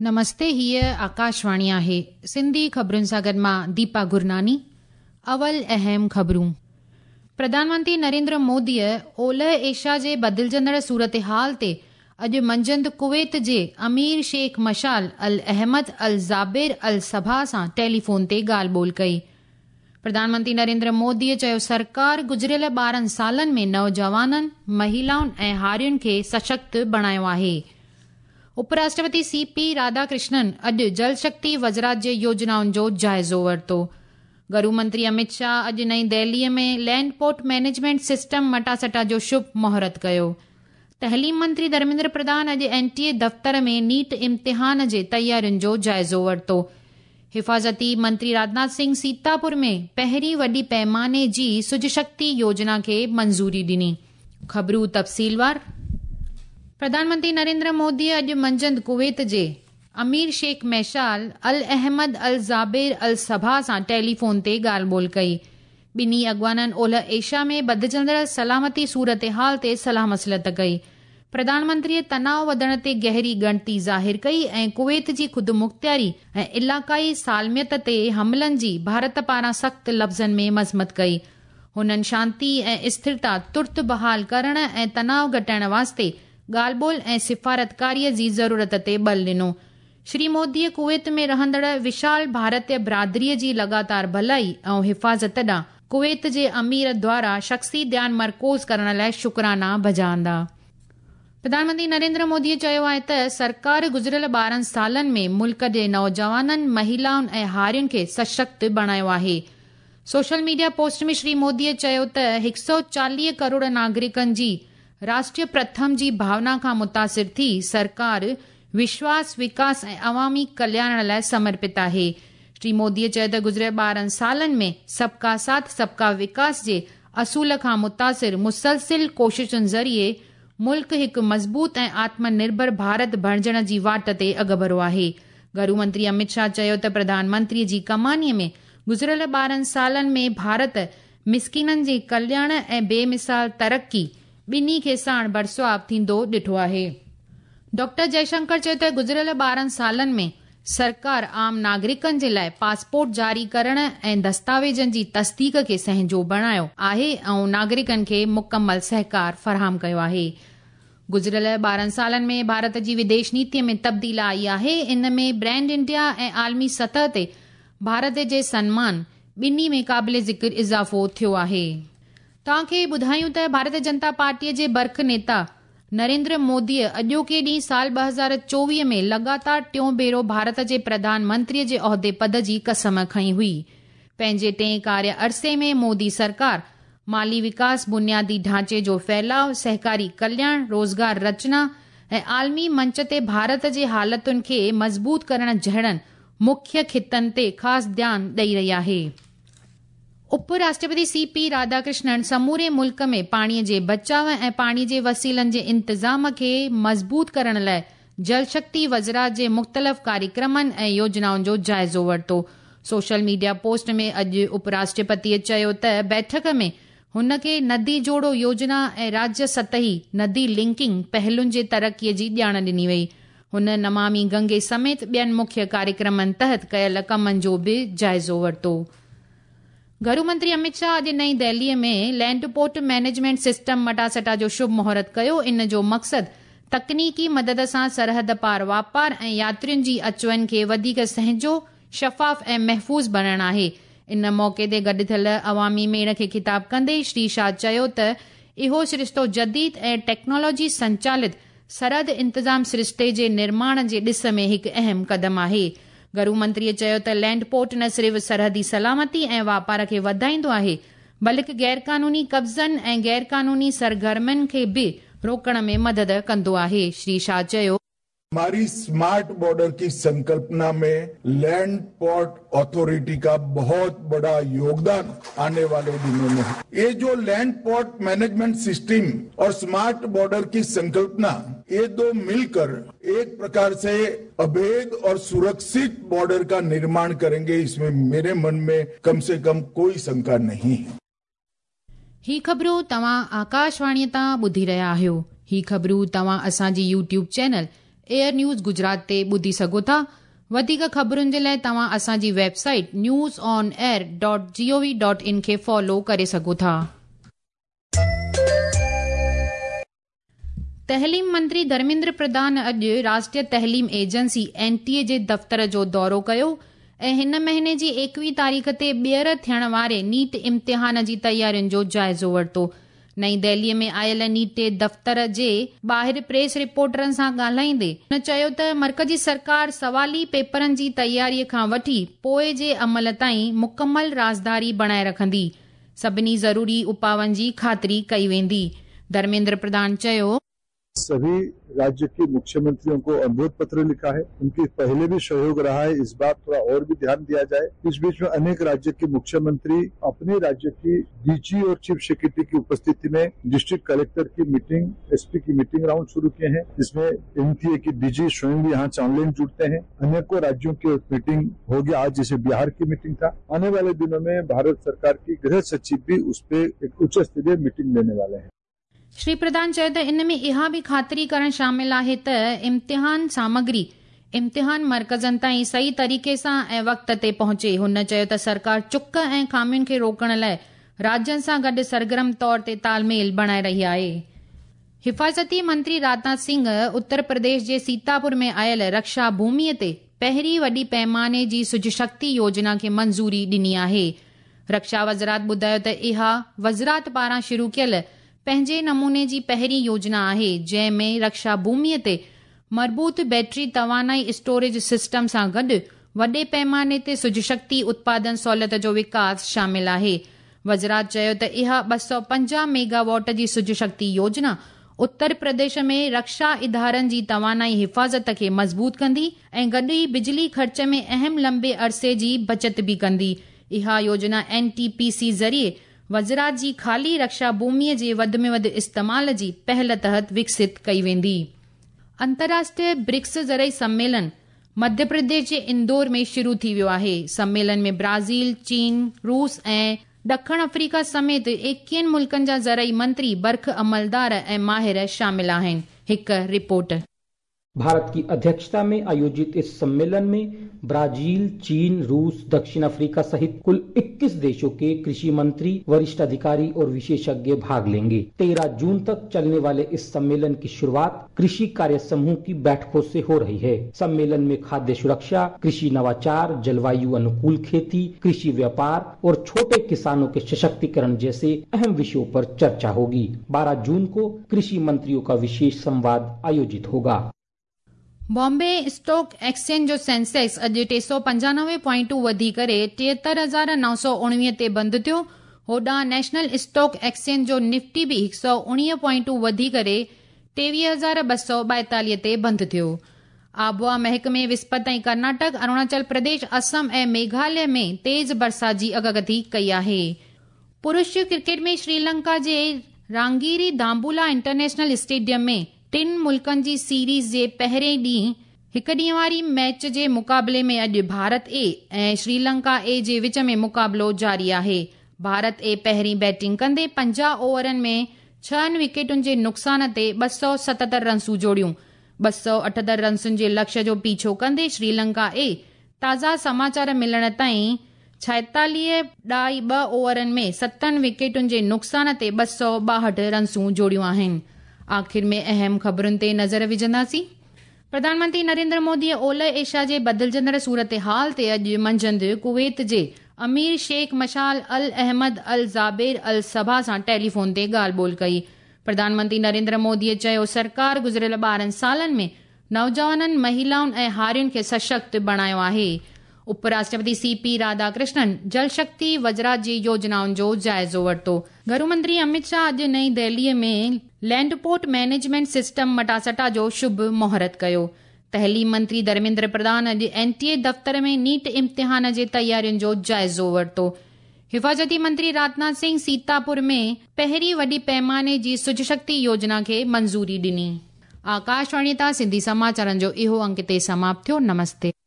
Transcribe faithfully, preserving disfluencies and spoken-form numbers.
नमस्ते, हीअ आकाशवाणी आहे। सिंधी ख़बरुनि सां गॾु मां दीपा गुरनानी। अवल अहम ख़बरूं। प्रधानमंत्री नरेंद्र मोदीअ ओलह एशिया जे बदिलजंदड़ सूरत-हाल ते अॼु मंझंदि कुवैत जे अमीर शेख मशाल अल अहमद अल ज़ाबिर अल सबा सां टेलीफ़ोन ते ॻाल्हि ॿोल्हि कई। प्रधानमंत्री नरेंद्र मोदीअ चयो, सरकार गुज़िरियल ॿारहं सालनि में नौजवाननि, महिलाउनि ऐं हारियुनि खे सशक्त बणायो आहे। उपराष्ट्रपति सी पी राधाकृष्णन अॼु जल शक्ति वज़रात जे योजनाउनि जो जाइज़ो वरितो। गृह मंत्री अमित शाह अॼु नईं दिल्लीअ में लैंड पोर्ट मैनेजमेंट सिस्टम मटासटा जो शुभ मुहूर्त कयो। तहलीम मंत्री धर्मेंद्र प्रधान अॼु एनटीए दफ़्तर में नीट इम्तिहान जे तयारियुनि जो जाइज़ो वरितो। हिफ़ाज़ती मंत्री राजनाथ सिंह सीतापुर में पहिरीं वॾी पैमाने जी सुज शक्ति योजना खे मंज़ूरी ॾिनी। ख़बरूं तफ़सीलवार। प्रधानमंत्री नरेंद्र मोदीअ अॼु मंझंदि कुवैत जे अमीर शेख मैशाल अल अहमद अल ज़ाबिर अल सबा सां टेलीफ़ोन ते ॻाल्हि ॿोल्हि कई। ॿिन्ही अॻवाननि ओलह एशिया में बदिजंदड़ सलामती सूरत हाल ते सलाह मसलत कई। प्रधानमंत्रीअ तनाव वधण ते गहरी ॻणती ज़ाहिर कई ऐं कुवैत जी ख़ुदमुख़्तियारी ऐं इलाक़ाई सालमियत ते हमलनि जी भारत पारां सख़्त लफ़्ज़नि में मज़मत कई। हुननि शांती ऐं स्थिरता तुर्त बहाल करण ऐं तनाव घटाइण वास्ते ॻाल्हि ॿोल्हि ऐं सिफ़ारतकारीअ जी ज़रूरत ते बल ॾिनो। श्री मोदीअ कुवैत में रहंदड़ विशाल भारतीय बिरादरीअ जी लगातार भलाई ऐं हिफ़ाज़त ॾांहुं कुवैत जे अमीर द्वारा शख़्सी ध्यानु मरकोज़ करण लाइ शुक्राना बजांदा। प्रधानमंत्री नरेंद्र मोदीअ चयो आहे त सरकार गुज़िरियल ॿारहं सालनि में मुल्क जे नौजवाननि, महिलाउनि ऐं हारियुनि खे सशक्त बणायो आहे। सोशल मीडिया पोस्ट में श्री मोदीअ चयो त हिकु सौ चालीह करोड़ नागरिकनि जी राष्ट्रीय प्रथम जी भावना खां मुतासिर थी सरकार विश्वास, विकास ऐं अवामी कल्याण लाइ समर्पित आहे। श्री मोदीअ चयो त गुज़िरियल ॿारहं सालनि में सबका साथ सबका विकास जे असूल खां मुतासिर मुसलसिल कोशिशुनि ज़रिए मुल्क हिकु मज़बूत ऐं आत्मनिर्भर भारत बणिजण जी वाट ते अॻभरो आहे। गृह मंत्री अमित शाह चयो त प्रधानमंत्रीअ जी कमानीअ में गुज़िरियल ॿारहं सालनि में भारत मिसकिननि जे कल्याण ऐं बेमिसाल तरक़ी ॿिन्ही खे साण बरसुआब थींदो ॾिठो आहे। डॉक्टर जयशंकर चयो त गुज़िरियल ॿारहं सालनि में सरकार आम नागरिकनि जे लाइ पासपोर्ट जारी करण ऐं दस्तावेजनि जी तस्दीक खे सहंजो बणायो आहे ऐं नागरिकनि खे मुकमल सहकार फराहम कयो आहे। गुज़िरियल ॿारहं सालनि में भारत जी विदेश नीतिअ में तब्दील आई आहे। इन में ब्रांड इंडिया ऐं आलमी सतह ते भारत जे सन्मान ॿिन्ही में क़ाबिल ज़िक्र इज़ाफ़ो थियो आहे। तव्हांखे ॿुधायूं त भारतीय जनता पार्टीअ जे बर्ख नेता नरेंद्र मोदीअ अॼोके ॾींहुं साल ॿ हज़ार चोवीह में लगातार टियों भेरो भारत जे प्रधानमंत्रीअ जे उहिदे पद जी कसम खई हुई। पंहिंजे टें कार्य अरसे में मोदी सरकार माली विकास, बुनियादी ढांचे जो फैलाव, सहकारी कल्याण, रोज़गार रचना ऐं आलमी मंच ते भारत जे हालतुनि खे मज़बूत करण जहिड़नि मुख्य खितनि ते ख़ासि ध्यानु ॾेई रही आहे। उपराष्ट्रपति सी पी राधाकृष्णन समूरे मुल्क में पाणीअ जे बचाव ऐं पाणी जे वसीलनि जे इंतज़ाम खे मज़बूत करण लाइ जल शक्ति वज़रात जे मुख़्तलिफ़ कार्यक्रमनि ऐं योजनाउनि जो जाइज़ो वरितो। सोशल मीडिया पोस्ट में अॼु उपराष्ट्रपतिअ चयो त बैठक में हुन खे नदी जोड़ो योजना ऐं राज्य सतही नदी लिंकिंग पहलुनि जे तरक़ीअ जी ॼाण ॾिनी वई। हुन नमामि गंगे समेत ॿियनि मुख्य कार्यक्रमनि तहत कयल कमनि जो बि जाइज़ो वरितो। गृह मंत्री अमित शाह अॼु नईं दिल्लीअ में लैंड पोर्ट मैनेजमेंट सिस्टम मटासटा जो शुभ मुहूर्त कयो। इन जो मक़सदु तकनीकी मदद सां सरहद पार वापार ऐं यात्रियुनि जी अचवञ खे वधीक सहंजो, शफ़ाफ़ ऐं महफ़ूज़ बनाइणु आहे। इन मौक़े ते गॾु थियल अवामी मेड़ खे ख़िताब कंदे श्री शाह चयो त इहो सिरिश्तो जदीद ऐं टेक्नोलॉजी संचालित सरहद इंतज़ाम सिरिश्ते जे निर्माण जे ॾिस में हिकु अहम क़दम आहे। गृह मंत्रीअ चयो त लैंड पोर्ट न सिर्फ़ सरहदी सलामती ऐं वापार खे वधाईंदो आहे, बल्कि गैर क़ानूनी कब्ज़नि ऐं गैर क़ानूनी सरगर्मियुनि खे बि रोकण में मदद कंदो आहे। श्री शाह चयो, हमारी स्मार्ट बॉर्डर की संकल्पना में लैंड पोर्ट अथॉरिटी का बहुत बड़ा योगदान आने वाले दिनों में है। ये जो लैंड पोर्ट मैनेजमेंट सिस्टम और स्मार्ट बॉर्डर की संकल्पना, ये दो मिलकर एक प्रकार से अभेद और सुरक्षित बॉर्डर का निर्माण करेंगे, इसमें मेरे मन में कम से कम कोई शंका नहीं है। ही ख़बरूं तव्हां आकाशवाणी तां ॿुधी रहिया आहियो। ही ख़बरूं तव्हां असांजी YouTube channel Air News Gujarat ते ॿुधी सघो था। वधीक ख़बरुनि जे लाइ तव्हां असांजी website news on air dot G O V dot follow करे सघो था। तहलीम मंत्री धर्मेंद्र प्रधान अॼु राष्ट्रीय तहलीम एजेंसी एनटीए जे दफ़्तर जो दौरो कयो ऐं हिन महीने जी एकवीह तारीख़ ते ॿीहर थियण वारे नीट इम्तिहान जी तयारियुनि जो जाइज़ो वरितो। नईं दिल्लीअ में आयल नीट दफ़्तर जे ॿाहिरि प्रेस रिपोर्टरनि सां ॻाल्हाईंदे हुन चयो त मर्कज़ी सरकार सवाली पेपरनि जी तयारीअ खां वठी पोइ जे अमल ताईं मुकमल राज़दारी बणाए रखंदी। सभिनी ज़रूरी उपावनि जी ख़ातिरी कई वेंदी। धर्मेंद्र प्रधान चयो, सभी राज्य के मुख्यमंत्रियों को अनुरोध पत्र लिखा है। उनके पहले भी सहयोग रहा है, इस बार थोड़ा और भी ध्यान दिया जाए। इस बीच में अनेक राज्य के मुख्यमंत्री अपने राज्य की डीजी और चीफ सेक्रेटरी की उपस्थिति में डिस्ट्रिक्ट कलेक्टर की मीटिंग, एसपी की मीटिंग राउंड शुरू किए हैं, जिसमें एनटीए की डीजी स्वयं भी यहाँ ऑनलाइन जुड़ते हैं। अनेकों राज्यों की मीटिंग होगी, आज जैसे बिहार की मीटिंग था। आने वाले दिनों में भारत सरकार की गृह सचिव भी उस पर एक उच्च स्तरीय मीटिंग लेने वाले हैं। श्री प्रधान चयो त इन में इहा बि ख़ातिरी करणु शामिल आहे त इम्तिहान सामग्री इम्तिहान मर्कज़नि ताईं सही तरीक़े सां ऐं वक़्त ते पहुचे। हुन चयो त सरकार चुक ऐं खामियुनि खे रोकण लाइ राज्यनि सां गॾु सरगर्म तौर ते तालमेल बणाए रही आहे। हिफ़ाज़ती मंत्री राजनाथ सिंह उत्तर प्रदेश जे सीतापुर में आयल रक्षा भूमिअ ते पहिरीं वॾी पैमाने जी सुज शक्ति योजना खे मंज़ूरी ॾिनी आहे। रक्षा वज़रात ॿुधायो त इहा वज़रात पारां शुरू कयल पंहिंजे नमूने जी पहिरीं योजना आहे, जंहिं में रक्षा भूमिअ ते मज़बूत बैटरी तवानाई स्टोरेज सिस्टम सां गॾु वॾे पैमाने ते सुज शक्ति उत्पादन सहूलियत जो विकास शामिल आहे। वज़रात चयो त इहा ॿ सौ पंजाह मेगावाट जी सुज शक्ति योजना उत्तर प्रदेश में रक्षा इदारनि जी तवानाई हिफ़ाज़त खे मज़बूत कंदी ऐं गॾु ई बिजली ख़र्च में अहम लंबे अरसे जी बचत भी कंदी। इहा योजना एनटीपीसी ज़रिए वज़रात जी ख़ाली रक्षा भूमिअ जे वधि में वधि इस्तेमाल जी पहल तहत विकसित कई वेंदी। अंतर्राष्ट्रीय ब्रिक्स ज़रई सम्मेलन मध्य प्रदेश जे इंदौर में शुरू थी वियो आहे। सम्मेलन में ब्राज़ील, चीन, रूस ऐं ॾखण अफ्रीका समेत एकवीहनि मुल्कनि जा ज़रई मंत्री, बर्ख अमलदार ऐं माहिर शामिल आहिनि। हिकु रिपोर्ट। भारत की अध्यक्षता में आयोजित इस सम्मेलन में ब्राजील, चीन, रूस, दक्षिण अफ्रीका सहित कुल इक्कीस देशों के कृषि मंत्री, वरिष्ठ अधिकारी और विशेषज्ञ भाग लेंगे। तेरह जून तक चलने वाले इस सम्मेलन की शुरुआत कृषि कार्य समूह की बैठकों से हो रही है। सम्मेलन में खाद्य सुरक्षा, कृषि नवाचार, जलवायु अनुकूल खेती, कृषि व्यापार और छोटे किसानों के सशक्तिकरण जैसे अहम विषयों पर चर्चा होगी। बारह जून को कृषि मंत्रियों का विशेष संवाद आयोजित होगा। बॉम्बे स्टॉक एक्सचेंज जो सेंसेक्स अॼु टे सौ पंजानवे पॉइंटूं वधी करे टेहतरि हज़ार नव सौ उणिवीह ते बंदि थियो। होॾां नेशनल स्टॉक एक्सचेंज जो निफ्टी बि हिकु सौ उणिवीह पॉइंटूं वधी करे टेवीह हज़ार ॿ सौ ॿाएतालीह ते बंदि थियो। आबोहवा महकमे विस्पति ताईं कर्नाटक, अरुणाचल प्रदेश, असम ऐं मेघालय में तेज़ बरसात जी अगकथी कई आहे। पुरुष क्रिकेट में श्रीलंका जे रांगीरी दाम्बुला इंटरनेशनल स्टेडियम में टिन मुल्कनि जी सीरीज़ जे पहिरें ॾींहुं हिकु ॾींहं वारी मैच जे मुक़ाबले में अॼु भारत ए ऐं श्रीलंका ए जे विच में मुक़ाबलो जारी आहे। भारत ए पहिरीं बैटिंग कंदे पंजाह ओवरनि में छहनि विकेटुनि जे नुक़सान ते ॿ सौ सतहतरि रन्सूं जोड़ियूं। ॿ सौ अठहतरि रन्सुनि जे लक्ष्य जो पीछो कंदे श्रीलंका ए ताज़ा समाचार मिलण ताईं छाएतालीह ॾाई ॿ ओवरनि में सतनि विकेटुनि जे नुक़सान ते ॿ सौ ॿाहठि रन्सूं जोड़ियूं आहिनि। आख़िर में अहम ख़बरुनि ते नज़र विझंदासीं। प्रधानमंत्री नरेंद्र मोदीअ ओलह एशिया जे बदिलजंदड़ सूरत हाल ते अॼु मंझंदि कुवैत जे अमीर शेख मशाल अल अहमद अल ज़ाबेर अल सबा सां टेलीफोन ते ॻाल्हि ॿोल कई। प्रधानमंत्री नरेंद्र मोदीअ चयो, सरकार गुज़िरियल ॿारहनि सालनि में नौजवाननि, महिलाउनि ऐं हारियुनि खे सशक्त बणायो आहे। उपराष्ट्रपति सी पी राधाकृष्णन जल शक्ति वज़रात जी योजनाउनि जो जाइज़ो वरितो। गृह मंत्री अमित शाह अॼु नई दिल्लीअ में लैंडपोर्ट मैनेजमेंट सिस्टम मटासटा जो शुभ मुहूर्त कयो। तहलीम मंत्री धर्मेंद्र प्रधान अॼु एनटीए दफ़्तर में नीट इम्तिहान जे तयारियुनि जो जाइज़ो वरितो। हिफ़ाज़ती मंत्री राजनाथ सिंह सीतापुर में पहिरीं वॾी पैमाने जी सुज शक्ति योजना खे मंज़ूरी ॾिनी। आकाशवाणी तां सिंधी समाचारनि जो इहो अंक ते समाप्त थियो। नमस्ते।